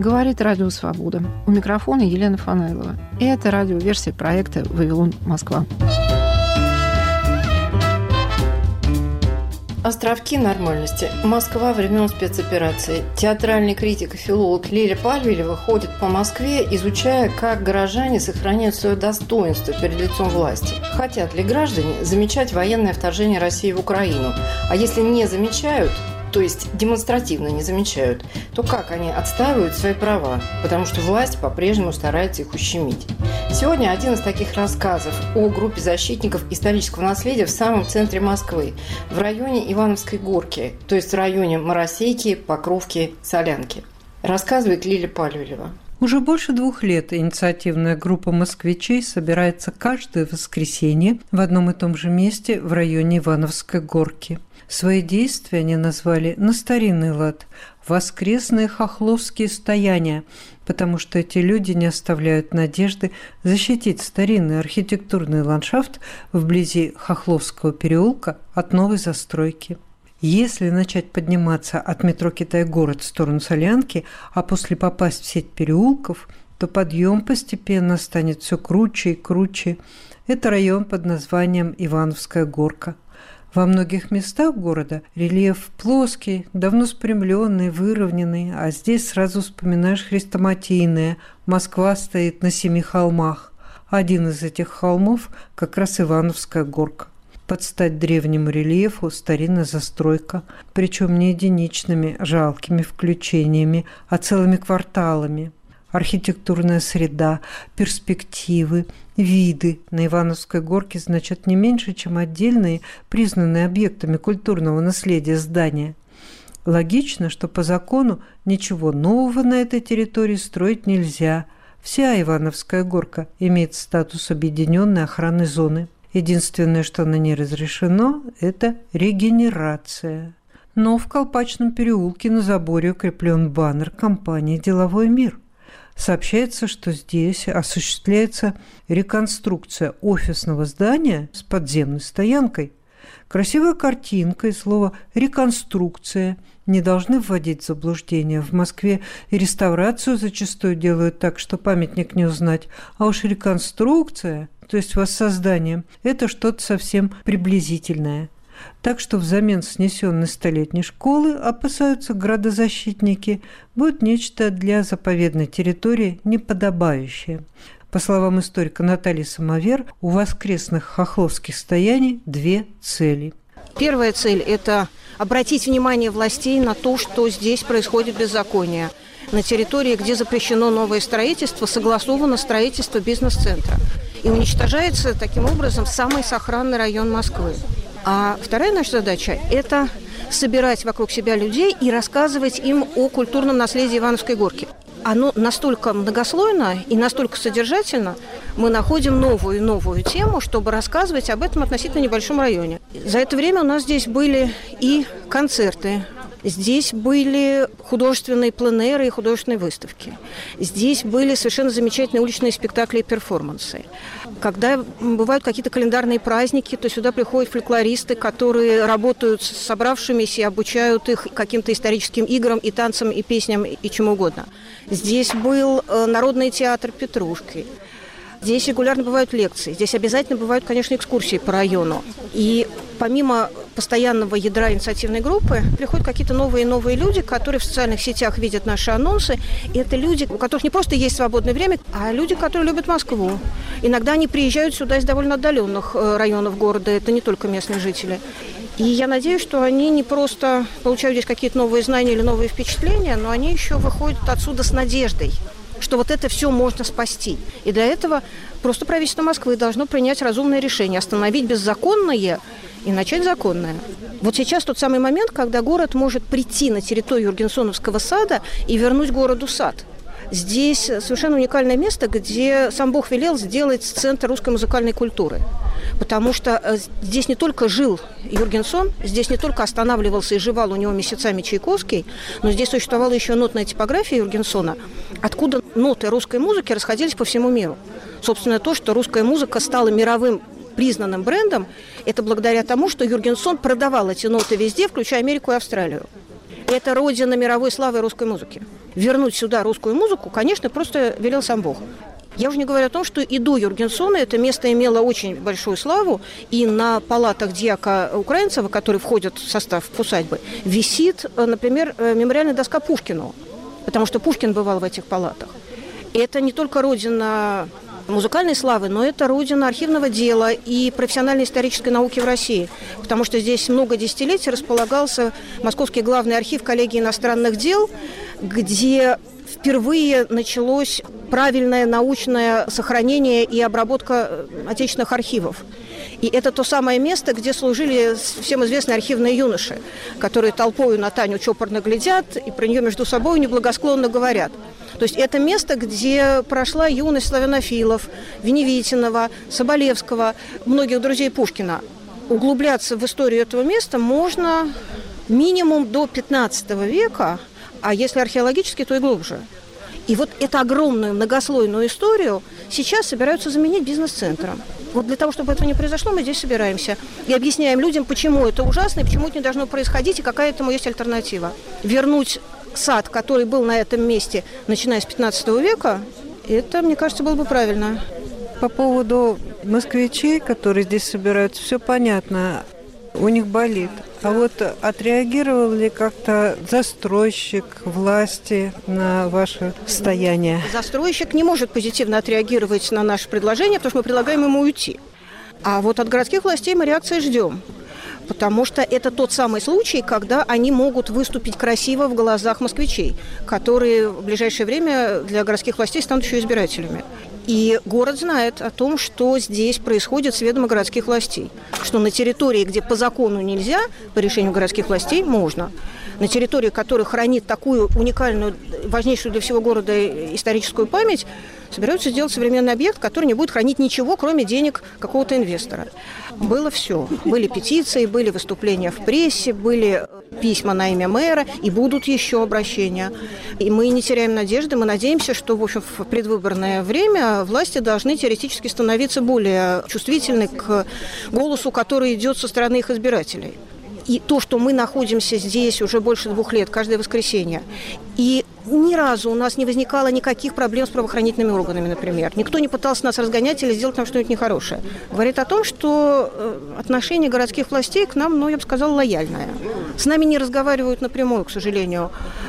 Говорит Радио Свобода. У микрофона Елена Фанайлова. И это радиоверсия проекта «Вавилон, Москва». Островки нормальности. Москва времен спецоперации. Театральный критик и филолог Лиля Пальвелева ходит по Москве, изучая, как горожане сохраняют свое достоинство перед лицом власти. Хотят ли граждане замечать военное вторжение России в Украину? А если не замечают, то есть демонстративно не замечают, то как они отстаивают свои права? Потому что власть по-прежнему старается их ущемить. Сегодня один из таких рассказов о группе защитников исторического наследия в самом центре Москвы, в районе Ивановской Горки, то есть в районе Моросейки, Покровки, Солянки. Рассказывает Лиля Пальвелева. Уже больше 2 лет инициативная группа москвичей собирается каждое воскресенье в одном и том же месте в районе Ивановской Горки. Свои действия они назвали на старинный лад «воскресные хохловские стояния», потому что эти люди не оставляют надежды защитить старинный архитектурный ландшафт вблизи Хохловского переулка от новой застройки. Если начать подниматься от метро Китай-город в сторону Солянки, а после попасть в сеть переулков, то подъем постепенно станет все круче и круче. Это район под названием Ивановская Горка. Во многих местах города рельеф плоский, давно спрямленный, выровненный, а здесь сразу вспоминаешь хрестоматийное «Москва стоит на 7 холмах». Один из этих холмов как раз Ивановская Горка. Под стать древнему рельефу старинная застройка, причем не единичными жалкими включениями, а целыми кварталами. Архитектурная среда, перспективы, виды на Ивановской Горке значат не меньше, чем отдельные, признанные объектами культурного наследия здания. Логично, что по закону ничего нового на этой территории строить нельзя. Вся Ивановская Горка имеет статус объединенной охранной зоны. Единственное, что на ней разрешено, это регенерация. Но в Колпачном переулке на заборе укреплен баннер компании «Деловой мир». Сообщается, что здесь осуществляется реконструкция офисного здания с подземной стоянкой. Красивая картинка и слово «реконструкция» не должны вводить в заблуждение. В Москве и реставрацию зачастую делают так, что памятник не узнать, а уж реконструкция, то есть воссоздание, это что-то совсем приблизительное. Так что взамен снесенной столетней школы, опасаются градозащитники, будет нечто для заповедной территории неподобающее. По словам историка Натальи Самовер, у воскресных хохловских стояний 2 цели. Первая цель – это обратить внимание властей на то, что здесь происходит беззаконие. На территории, где запрещено новое строительство, согласовано строительство бизнес-центра. И уничтожается таким образом самый сохранный район Москвы. А вторая наша задача – это собирать вокруг себя людей и рассказывать им о культурном наследии Ивановской Горки. Оно настолько многослойно и настолько содержательно, мы находим новую и новую тему, чтобы рассказывать об этом относительно небольшом районе. За это время у нас здесь были и концерты, здесь были художественные пленэры и художественные выставки. Здесь были совершенно замечательные уличные спектакли и перформансы. Когда бывают какие-то календарные праздники, то сюда приходят фольклористы, которые работают с собравшимися и обучают их каким-то историческим играм и танцам, и песням, и чему угодно. Здесь был Народный театр «Петрушки». Здесь регулярно бывают лекции. Здесь обязательно бывают, конечно, экскурсии по району. И помимо постоянного ядра инициативной группы приходят какие-то новые и новые люди, которые в социальных сетях видят наши анонсы. И это люди, у которых не просто есть свободное время, а люди, которые любят Москву. Иногда они приезжают сюда из довольно отдаленных районов города. Это не только местные жители. И я надеюсь, что они не просто получают здесь какие-то новые знания или новые впечатления, но они еще выходят отсюда с надеждой, что вот это все можно спасти. И для этого просто правительство Москвы должно принять разумное решение, остановить беззаконное и начать законное. Вот сейчас тот самый момент, когда город может прийти на территорию Юргенсоновского сада и вернуть городу сад. Здесь совершенно уникальное место, где сам Бог велел сделать центр русской музыкальной культуры. Потому что здесь не только жил Юргенсон, здесь не только останавливался и жевал у него месяцами Чайковский, но здесь существовала еще нотная типография Юргенсона, откуда ноты русской музыки расходились по всему миру. Собственно, то, что русская музыка стала мировым признанным брендом, это благодаря тому, что Юргенсон продавал эти ноты везде, включая Америку и Австралию. Это родина мировой славы русской музыки. вернуть сюда русскую музыку, конечно, просто велел сам Бог. Я уже не говорю о том, что и до Юргенсона это место имело очень большую славу, и на палатах дьяка Украинцева, который входит в состав усадьбы, висит, например, мемориальная доска Пушкину, потому что Пушкин бывал в этих палатах. И это не только родина музыкальной славы, но это родина архивного дела и профессиональной исторической науки в России, потому что здесь много десятилетий располагался Московский главный архив коллегии иностранных дел, где впервые началось правильное научное сохранение и обработка отечественных архивов. И это то самое место, где служили всем известные архивные юноши, которые толпою на Таню чопорно глядят и про нее между собой неблагосклонно говорят. То есть это место, где прошла юность славянофилов, Веневитинова, Соболевского, многих друзей Пушкина. Углубляться в историю этого места можно минимум до 15 века, а если археологически, то и глубже. И вот эту огромную многослойную историю сейчас собираются заменить бизнес-центром. Вот для того, чтобы этого не произошло, мы здесь собираемся и объясняем людям, почему это ужасно, и почему это не должно происходить, и какая этому есть альтернатива. Вернуть сад, который был на этом месте, начиная с 15 века, это, мне кажется, было бы правильно. По поводу москвичей, которые здесь собираются, все понятно, у них болит. А вот отреагировал ли как-то застройщик, власти на ваше состояние? Застройщик не может позитивно отреагировать на наше предложение, потому что мы предлагаем ему уйти. А вот от городских властей мы реакции ждем. Потому что это тот самый случай, когда они могут выступить красиво в глазах москвичей, которые в ближайшее время для городских властей станут еще избирателями. И город знает о том, что здесь происходит с ведома городских властей. Что на территории, где по закону нельзя, по решению городских властей можно. На территории, которая хранит такую уникальную, важнейшую для всего города историческую память, собираются сделать современный объект, который не будет хранить ничего, кроме денег какого-то инвестора. Было все. Были петиции, были выступления в прессе, были письма на имя мэра, и будут еще обращения. И мы не теряем надежды, мы надеемся, что, в общем, в предвыборное время власти должны теоретически становиться более чувствительны к голосу, который идет со стороны их избирателей. И то, что мы находимся здесь уже больше 2 лет, каждое воскресенье, и ни разу у нас не возникало никаких проблем с правоохранительными органами, например. Никто не пытался нас разгонять или сделать нам что-нибудь нехорошее. Говорит о том, что отношение городских властей к нам, я бы сказала, лояльное. С нами не разговаривают напрямую, к сожалению.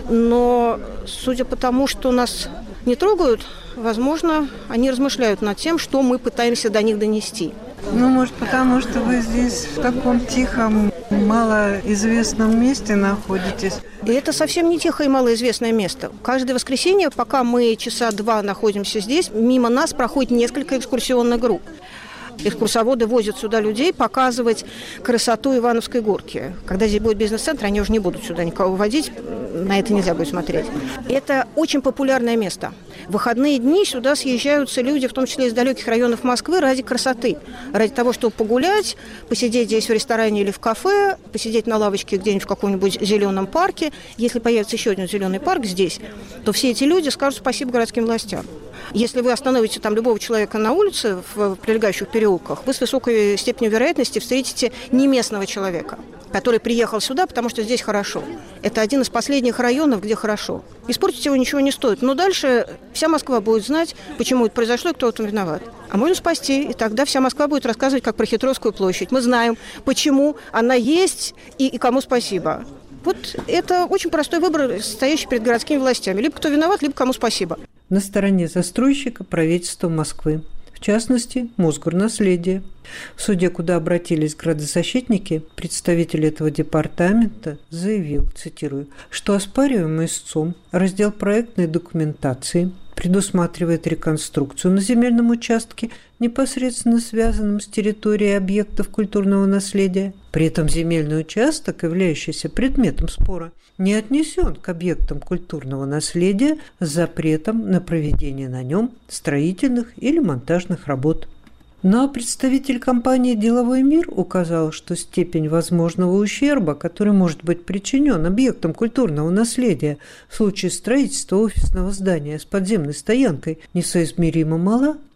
Но, судя по тому, что нас не трогают, возможно, они размышляют над тем, что мы пытаемся до них донести. Может, потому что вы здесь в таком тихом, малоизвестном месте находитесь. И это совсем не тихое и малоизвестное место. Каждое воскресенье, пока мы часа 2 находимся здесь, мимо нас проходит несколько экскурсионных групп. Экскурсоводы возят сюда людей показывать красоту Ивановской горки. Когда здесь будет бизнес-центр, они уже не будут сюда никого водить, на это нельзя будет смотреть. Это очень популярное место. В выходные дни сюда съезжаются люди, в том числе из далеких районов Москвы, ради красоты. Ради того, чтобы погулять, посидеть здесь в ресторане или в кафе, посидеть на лавочке где-нибудь в каком-нибудь зеленом парке. Если появится еще один зеленый парк здесь, то все эти люди скажут спасибо городским властям. Если вы остановите там любого человека на улице в прилегающих переулках, вы с высокой степенью вероятности встретите не местного человека, который приехал сюда, потому что здесь хорошо. Это один из последних районов, где хорошо. Испортить его ничего не стоит. Но дальше вся Москва будет знать, почему это произошло и кто в этом виноват. А можно спасти, и тогда вся Москва будет рассказывать, как про Хитровскую площадь. Мы знаем, почему она есть и кому спасибо. Вот это очень простой выбор, стоящий перед городскими властями. Либо кто виноват, либо кому спасибо. На стороне застройщика правительства Москвы. В частности, Мосгорнаследие. В суде, куда обратились градозащитники, представитель этого департамента заявил, цитирую, что оспариваемый истцом раздел проектной документации предусматривает реконструкцию на земельном участке, непосредственно связанном с территорией объектов культурного наследия. При этом земельный участок, являющийся предметом спора, не отнесен к объектам культурного наследия с запретом на проведение на нем строительных или монтажных работ. Но представитель компании «Деловой мир» указал, что степень возможного ущерба, который может быть причинен объектам культурного наследия в случае строительства офисного здания с подземной стоянкой, несоизмеримо мала,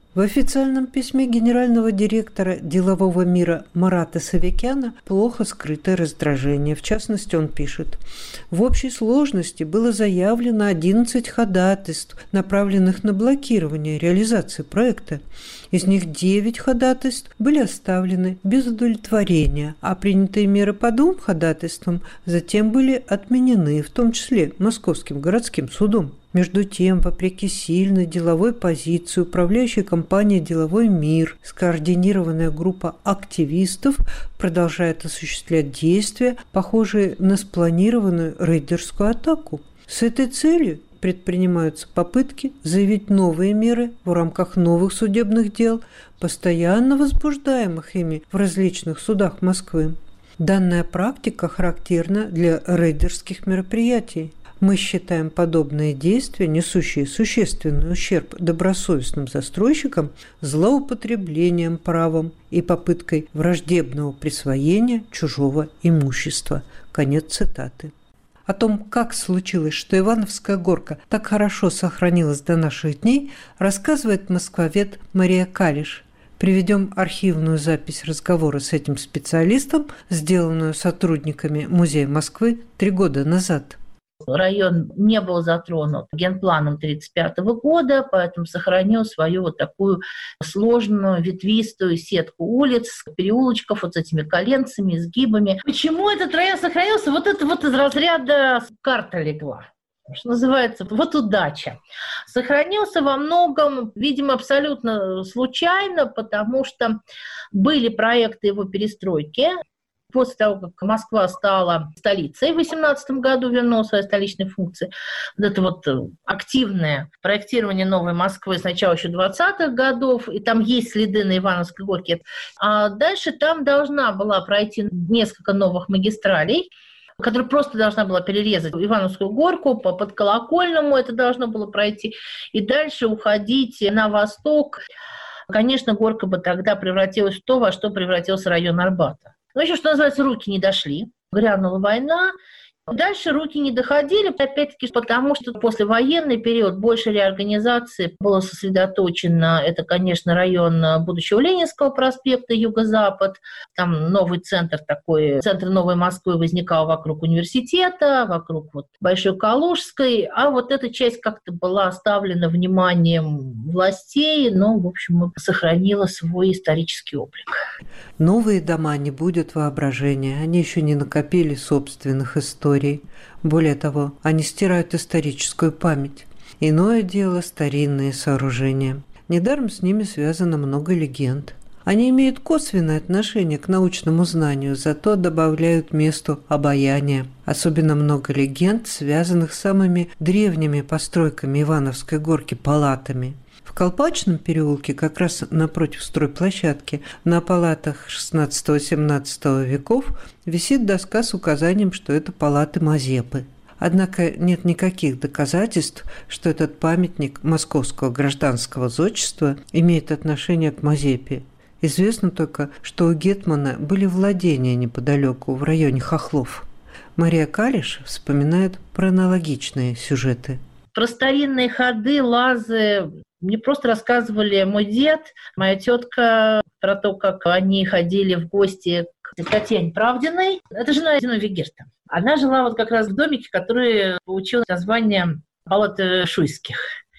В официальном письме генерального директора делового мира Марата Савикяна плохо скрытое раздражение. В частности, он пишет: «В общей сложности было заявлено 11 ходатайств, направленных на блокирование реализации проекта. Из них 9 ходатайств были оставлены без удовлетворения, а принятые меры по 2 ходатайствам затем были отменены, в том числе Московским городским судом. Между тем, вопреки сильной деловой позиции управляющей компании «Деловой мир», скоординированная группа активистов продолжает осуществлять действия, похожие на спланированную рейдерскую атаку. С этой целью предпринимаются попытки заявить новые меры в рамках новых судебных дел, постоянно возбуждаемых ими в различных судах Москвы. Данная практика характерна для рейдерских мероприятий. Мы считаем подобные действия, несущие существенный ущерб добросовестным застройщикам, злоупотреблением правом и попыткой враждебного присвоения чужого имущества». Конец цитаты. О том, как случилось, что Ивановская горка так хорошо сохранилась до наших дней, рассказывает москвовед Мария Калиш. Приведем архивную запись разговора с этим специалистом, сделанную сотрудниками Музея Москвы 3 года назад. Район не был затронут генпланом 1935 года, поэтому сохранил свою вот такую сложную ветвистую сетку улиц, переулочков вот с этими коленцами, изгибами. Почему этот район сохранился? Вот это вот из разряда карта легла. Что называется, вот удача. Сохранился во многом, видимо, абсолютно случайно, потому что были проекты его перестройки. После того, как Москва стала столицей в 18 году, вернула свои столичные функции, вот это вот активное проектирование новой Москвы сначала еще 20-х годов, и там есть следы на Ивановской горке. А дальше там должна была пройти несколько новых магистралей, которая просто должна была перерезать Ивановскую горку по Подколокольному, это должно было пройти, и дальше уходить на восток. Конечно, горка бы тогда превратилась в то, во что превратился район Арбата. Ну, еще, что называется, руки не дошли. Грянула война. Дальше руки не доходили, опять-таки, потому что послевоенный период больше реорганизации было сосредоточено. Это, конечно, район будущего Ленинского проспекта, юго-запад. Там новый центр такой, центр Новой Москвы возникал вокруг университета, вокруг вот Большой Калужской. А вот эта часть как-то была оставлена вниманием властей, но, в общем, сохранила свой исторический облик. Новые дома не будут воображения, они еще не накопили собственных историй. Более того, они стирают историческую память. Иное дело старинные сооружения. Недаром с ними связано много легенд. Они имеют косвенное отношение к научному знанию, зато добавляют месту обаяния. Особенно много легенд, связанных с самыми древними постройками Ивановской горки, палатами. В Колпачном переулке, как раз напротив стройплощадки, на палатах XVI-XVII веков висит доска с указанием, что это палаты Мазепы. Однако нет никаких доказательств, что этот памятник московского гражданского зодчества имеет отношение к Мазепе. Известно только, что у гетмана были владения неподалеку, в районе Хохлов. Мария Калиш вспоминает про аналогичные сюжеты. Про старинные ходы, лазы мне просто рассказывали мой дед, моя тетка, про то, как они ходили в гости к Татьяне Правдиной. Это жена Зиновия Герта. Она жила вот как раз в домике, который получил название палаты Шуйских.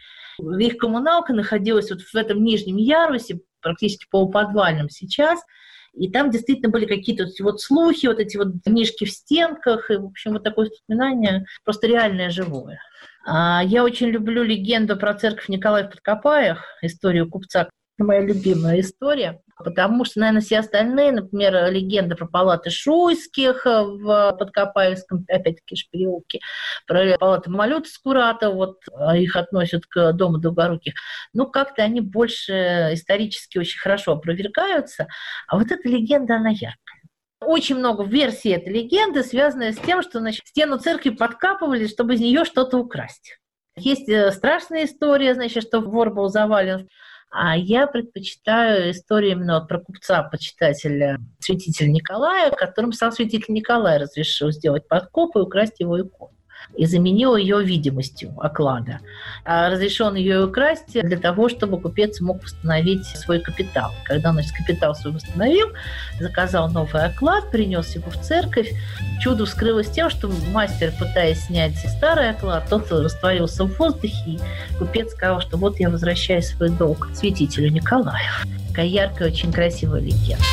Их коммуналка находилась вот в этом нижнем ярусе, практически полуподвальном сейчас. И там действительно были какие-то вот слухи, вот эти вот книжки в стенках. И, в общем, вот такое воспоминание просто реальное, живое. Я очень люблю легенду про церковь Николая в Подкопаях, историю купца. Моя любимая история, потому что, наверное, все остальные, например, легенда про палаты Шуйских в Подкопаевском, опять-таки, переулке, про палаты Малюта Скуратова, вот их относят к дому Долгоруких, ну, как-то они больше исторически очень хорошо опровергаются, а вот эта легенда, она яркая. Очень много версий этой легенды, связанных с тем, что, значит, стену церкви подкапывали, чтобы из нее что-то украсть. Есть страшная история, значит, что вор был завален. А я предпочитаю историю именно про купца-почитателя, святителя Николая, которым сам святитель Николай разрешил сделать подкоп и украсть его икону. и заменил ее видимостью оклада. А разрешен ее украсть для того, чтобы купец мог восстановить свой капитал. Когда он капитал свой восстановил, заказал новый оклад, принес его в церковь. Чудо вскрылось тем, что мастер, пытаясь снять старый оклад, тот растворился в воздухе, и купец сказал, что вот я возвращаю свой долг святителю Николаю. Такая яркая, очень красивая легенда.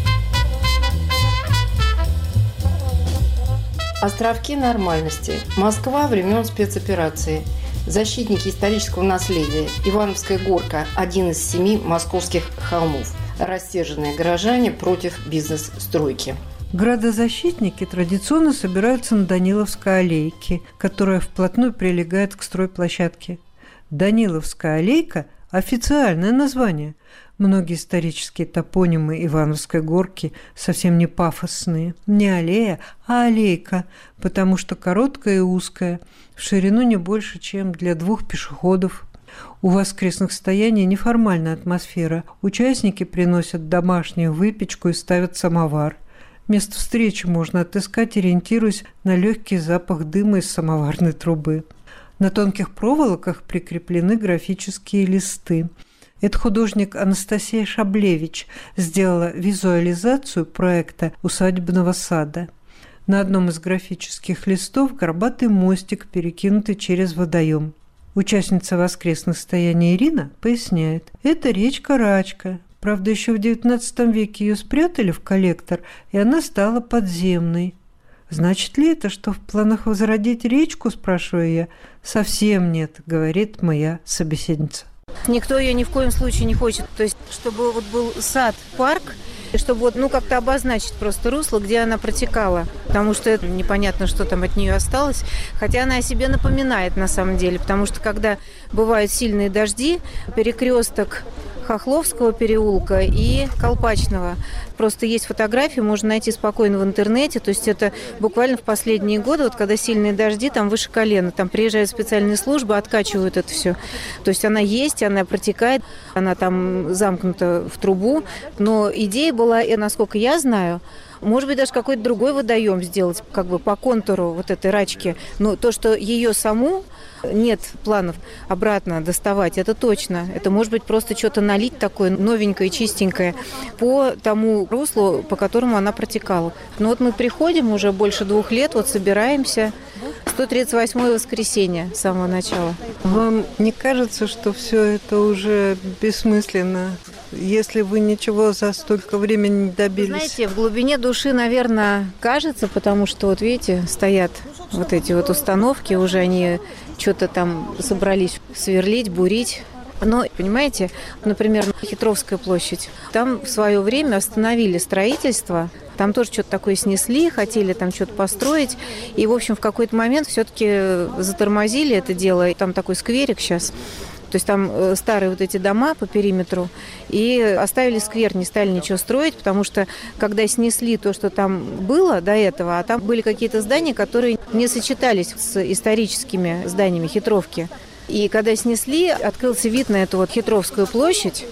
Островки нормальности. Москва времен спецоперации. Защитники исторического наследия. Ивановская горка – один из 7 московских холмов. Рассерженные горожане против бизнес-стройки. Градозащитники традиционно собираются на Даниловской аллейке, которая вплотную прилегает к стройплощадке. Даниловская аллейка – официальное название. Многие исторические топонимы Ивановской горки совсем не пафосные. Не аллея, а аллейка, потому что короткая и узкая, в ширину не больше, чем для 2 пешеходов. У воскресных стояний неформальная атмосфера. Участники приносят домашнюю выпечку и ставят самовар. Место встречи можно отыскать, ориентируясь на легкий запах дыма из самоварной трубы. На тонких проволоках прикреплены графические листы. Это художник Анастасия Шаблевич сделала визуализацию проекта усадебного сада. На одном из графических листов горбатый мостик, перекинутый через водоем. Участница воскресных стояний Ирина поясняет, это речка Рачка. Правда, еще в XIX веке ее спрятали в коллектор, и она стала подземной. «Значит ли это, что в планах возродить речку?» – спрашиваю я. «Совсем нет», – говорит моя собеседница. Никто ее ни в коем случае не хочет. То есть, чтобы вот был сад, парк, чтобы вот, как-то обозначить просто русло, где она протекала. Потому что непонятно, что там от нее осталось. Хотя она о себе напоминает на самом деле. Потому что когда бывают сильные дожди, перекресток Хохловского переулка и Колпачного. Просто есть фотографии, можно найти спокойно в интернете. То есть это буквально в последние годы, вот когда сильные дожди, там выше колена, там приезжают специальные службы, откачивают это все. То есть она есть, она протекает, она там замкнута в трубу. Но идея была, и насколько я знаю, может быть, даже какой-то другой водоем сделать, как бы по контуру вот этой рачки. Но то, что ее саму нет планов обратно доставать, это точно. Это может быть просто что-то налить такое новенькое, чистенькое по тому руслу, по которому она протекала. Но вот мы приходим уже больше 2 лет, вот собираемся. 138-е воскресенье с самого начала. Вам не кажется, что все это уже бессмысленно, если вы ничего за столько времени не добились? Знаете, в глубине души, наверное, кажется, потому что, вот видите, стоят вот эти вот установки, уже они что-то там собрались сверлить, бурить. Но, понимаете, например, Хитровская площадь, там в свое время остановили строительство, там тоже что-то такое снесли, хотели там что-то построить, и, в общем, в какой-то момент все-таки затормозили это дело, и там такой скверик сейчас. То есть там старые вот эти дома по периметру, и оставили сквер, не стали ничего строить, потому что когда снесли то, что там было до этого, а там были какие-то здания, которые не сочетались с историческими зданиями Хитровки. И когда снесли, открылся вид на эту вот Хитровскую площадь,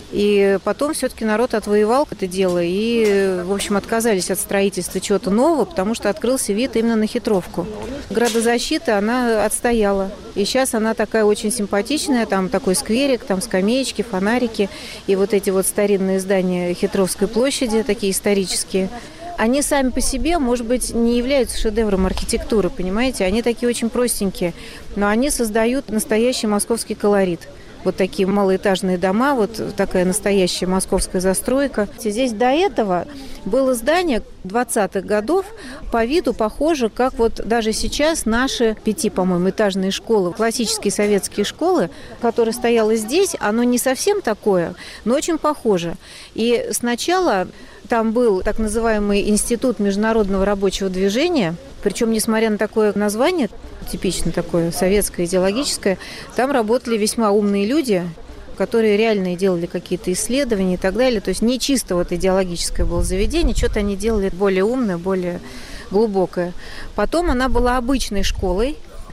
и потом все-таки народ отвоевал это дело, и, в общем, отказались от строительства чего-то нового, потому что открылся вид именно на Хитровку. Градозащита, она отстояла. И сейчас она такая очень симпатичная, там такой скверик, там скамеечки, фонарики, и вот эти вот старинные здания Хитровской площади, такие исторические. Они сами по себе, может быть, не являются шедевром архитектуры, понимаете? Они такие очень простенькие, но они создают настоящий московский колорит. Вот такие малоэтажные дома, вот такая настоящая московская застройка. Здесь до этого было здание 20-х годов, по виду похоже, как вот даже сейчас наши 5, по-моему, этажные школы, классические советские школы, которые стояло здесь, оно не совсем такое, но очень похоже. И сначала там был так называемый Институт международного рабочего движения, причем, несмотря на такое название, типично такое советское, идеологическое, там работали весьма умные люди, которые реально делали какие-то исследования и так далее. То есть не чисто вот идеологическое было заведение, что-то они делали более умное, более глубокое. Потом она была обычной школой,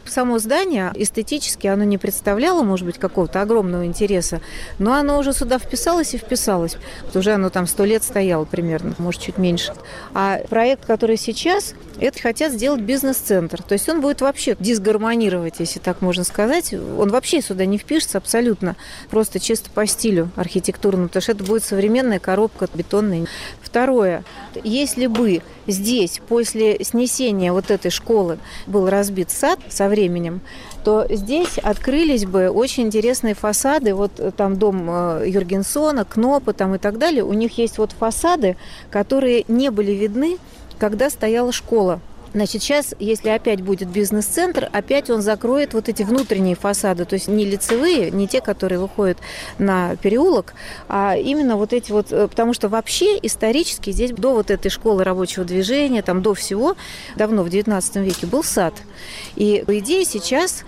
Само здание эстетически оно не представляло, может быть, какого-то огромного интереса, но оно уже сюда вписалось и вписалось. Уже оно там 100 лет стояло примерно, может, чуть меньше. А проект, который сейчас, это хотят сделать бизнес-центр. То есть он будет вообще дисгармонировать, если так можно сказать. Он вообще сюда не впишется абсолютно, просто чисто по стилю архитектурному, потому что это будет современная коробка бетонная. Второе. Если бы здесь после снесения вот этой школы был разбит сад со временем, то здесь открылись бы очень интересные фасады. Вот там дом Юргенсона, Кнопа там и так далее. У них есть вот фасады, которые не были видны, когда стояла школа. Значит, сейчас, если опять будет бизнес-центр, опять он закроет вот эти внутренние фасады, то есть не лицевые, не те, которые выходят на переулок, а именно вот эти вот, потому что вообще исторически здесь до вот этой школы рабочего движения, там до всего, давно в XIX веке был сад. И по идее сейчас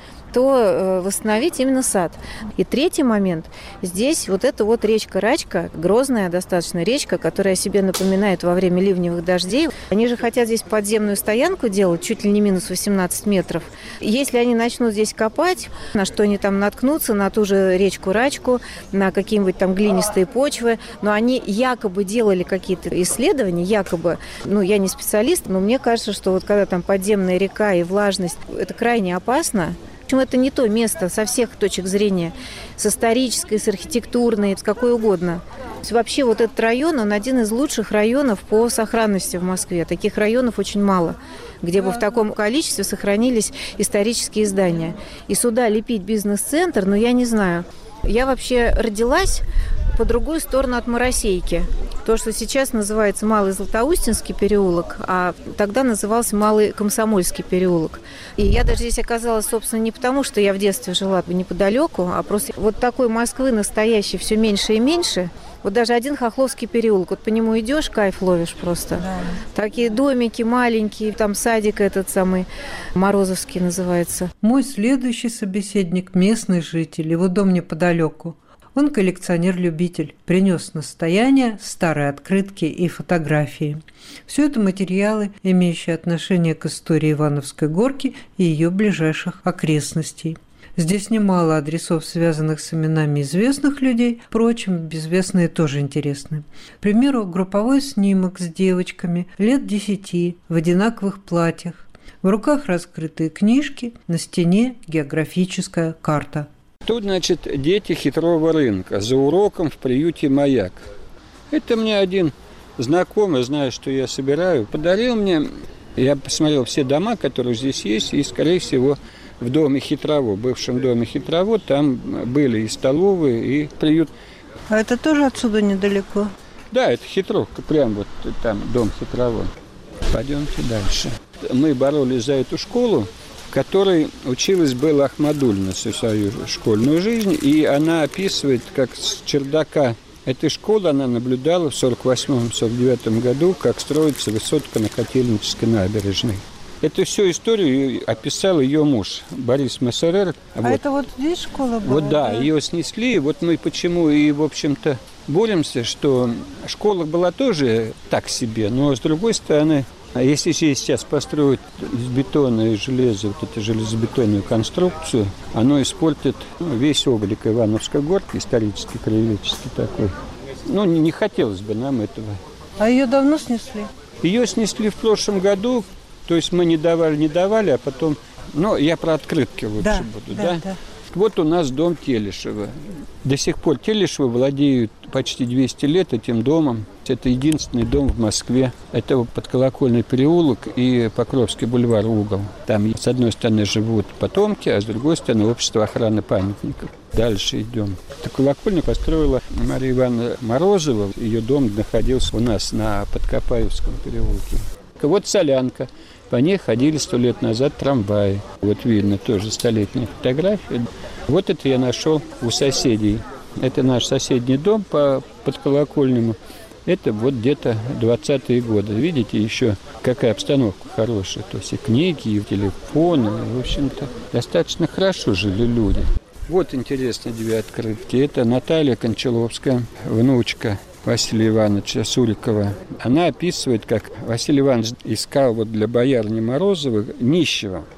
то восстановить именно сад. И третий момент. Здесь вот эта вот речка Рачка, грозная достаточно речка, которая о себе напоминает во время ливневых дождей. Они же хотят здесь подземную стоянку делать, чуть ли не минус 18 метров. Если они начнут здесь копать, на что они там наткнутся, на ту же речку Рачку, на какие-нибудь там глинистые почвы, но они якобы делали какие-то исследования, якобы, ну, я не специалист, но мне кажется, что вот когда там подземная река и влажность, это крайне опасно. Это не то место со всех точек зрения, с исторической, с архитектурной, с какой угодно. Вообще вот этот район, он один из лучших районов по сохранности в Москве. Таких районов очень мало, где бы в таком количестве сохранились исторические здания. И сюда лепить бизнес-центр, ну я не знаю. Я вообще родилась по другую сторону от Моросейки. То, что сейчас называется Малый Златоустинский переулок, а тогда назывался Малый Комсомольский переулок. И я даже здесь оказалась, собственно, не потому, что я в детстве жила неподалеку, а просто вот такой Москвы настоящей все меньше и меньше. Вот даже один Хохловский переулок, вот по нему идешь, кайф ловишь просто. Да. Такие домики маленькие, там садик этот самый, Морозовский называется. Мой следующий собеседник – местный житель, его дом неподалеку. Он коллекционер-любитель, принес настояние, старые открытки и фотографии. Все это материалы, имеющие отношение к истории Ивановской горки и ее ближайших окрестностей. Здесь немало адресов, связанных с именами известных людей, впрочем, безвестные тоже интересны. К примеру, групповой снимок с девочками лет 10 в одинаковых платьях. В руках раскрытые книжки, на стене географическая карта. Тут, значит, дети хитрого рынка за уроком в приюте «Маяк». Это мне один знакомый, зная, что я собираю, подарил мне. Я посмотрел все дома, которые здесь есть, и, скорее всего, в доме Хитрово, бывшем доме Хитрово, там были и столовые, и приют. А это тоже отсюда недалеко? Да, это Хитровка, прям вот там дом Хитрово. Пойдемте дальше. Мы боролись за эту школу, в которой училась Белла Ахмадульна всю свою школьную жизнь, и она описывает, как с чердака этой школы она наблюдала в 1948-1949 году, как строится высотка на Котельнической набережной. Эту всю историю описал ее муж Борис Мессерер. А вот. Это вот здесь школа была? Вот да, ее снесли. Вот мы почему и, в общем-то, боремся, что школа была тоже так себе, но с другой стороны, если сейчас построить из бетона и железа вот эту железобетонную конструкцию, оно испортит весь облик Ивановской горки, исторический, краеведческий такой. Ну, не хотелось бы нам этого. А ее давно снесли? Ее снесли в прошлом году, то есть мы не давали, а потом... Ну, я про открытки лучше буду, да? Вот у нас дом Телешева. До сих пор Телешевы владеют почти 200 лет этим домом. Это единственный дом в Москве. Это Подколокольный переулок и Покровский бульвар угол. Там с одной стороны живут потомки, а с другой стороны общество охраны памятников. Дальше идем. Эту колокольню построила Мария Ивановна Морозова. Ее дом находился у нас на Подкопаевском переулке. Вот солянка. По ней ходили 100 лет назад трамваи. Вот видно тоже столетняя фотография. Вот это я нашел у соседей. Это наш соседний дом по Подколокольному. Это вот где-то 20-е годы. Видите, еще какая обстановка хорошая. То есть и книги, и телефоны. В общем-то, достаточно хорошо жили люди. Вот интересные две открытки. Это Наталья Кончаловская, внучка Василия Ивановича Сурикова. Она описывает, как Василий Иванович искал вот для боярни Морозовой нищего.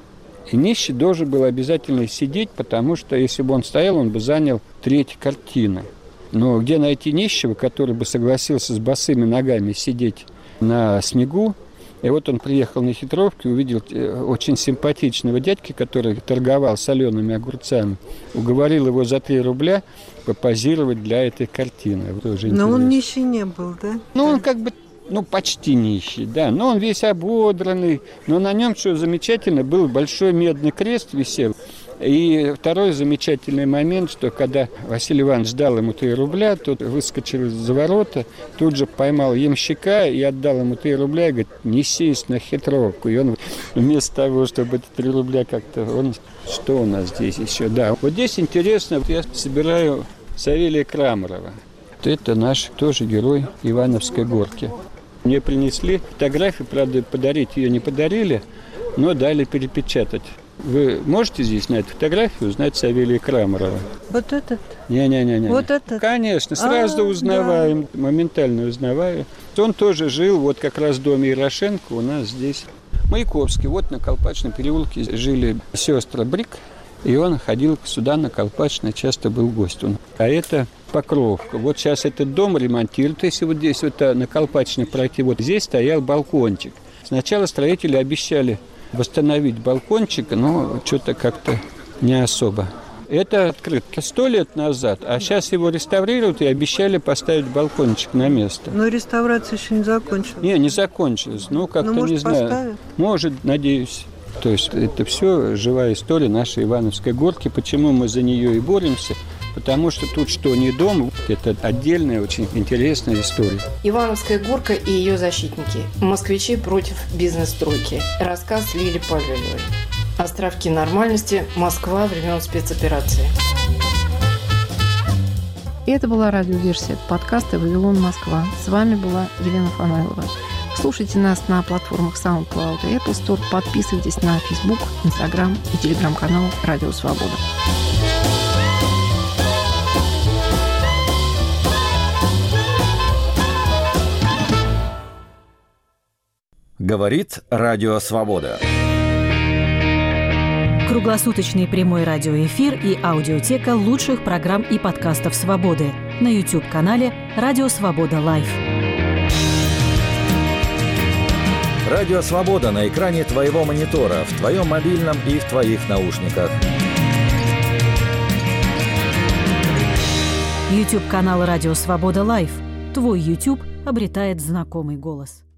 И нищий должен был обязательно сидеть, потому что если бы он стоял, он бы занял треть картины. Но где найти нищего, который бы согласился с босыми ногами сидеть на снегу? И вот он приехал на Хитровку и увидел очень симпатичного дядьки, который торговал солеными огурцами. Уговорил его за 3 рубля попозировать для этой картины. Но он нищий не был, да? Ну, он как бы, почти нищий, да. Но он весь ободранный. Но на нем, что замечательно, был большой медный крест висел. И второй замечательный момент, что когда Василий Иванович дал ему 3 рубля, тот выскочил из-за ворота, тут же поймал ямщика и отдал ему 3 рубля и говорит, несись на Хитровку. И он вместо того, чтобы эти 3 рубля как-то... Что у нас здесь еще? Да, вот здесь интересно, я собираю Савелия Крамарова. Это наш тоже герой Ивановской горки. Мне принесли фотографию, правда, подарить ее не подарили, но дали перепечатать. Вы можете здесь на эту фотографию узнать Савелия Крамарова? Вот этот? Не. Вот этот? Конечно, сразу узнаваем, да. Моментально узнаваю. Он тоже жил вот как раз в доме Ярошенко у нас здесь. Маяковский, вот на Колпачном переулке жили сестры Брик, и он ходил сюда на Колпачное, часто был гость. А это Покровка. Вот сейчас этот дом ремонтируют, если вот здесь вот на Колпачное пройти, вот здесь стоял балкончик. Сначала строители обещали восстановить балкончик, но что-то как-то не особо. Это открытка 100 лет назад, а сейчас его реставрируют и обещали поставить балкончик на место. Но реставрация еще не закончилась. Не закончилась. Как-то может, не знаю. Поставят? Может, надеюсь. То есть это все живая история нашей Ивановской горки. Почему мы за нее и боремся? Потому что тут что не дом, это отдельная, очень интересная история. Ивановская горка и ее защитники. Москвичи против бизнес-стройки. Рассказ Лили Павловой. Островки нормальности. Москва времен спецоперации. И это была радиоверсия подкаста «Вавилон, Москва». С вами была Елена Фанайлова. Слушайте нас на платформах SoundCloud и Apple Store. Подписывайтесь на Facebook, Instagram и телеграм-канал «Радио Свобода». Говорит Радио Свобода. Круглосуточный прямой радиоэфир и аудиотека лучших программ и подкастов «Свободы» на YouTube-канале «Радио Свобода Лайв». Радио Свобода на экране твоего монитора, в твоем мобильном и в твоих наушниках. YouTube-канал «Радио Свобода Лайв». Твой YouTube обретает знакомый голос.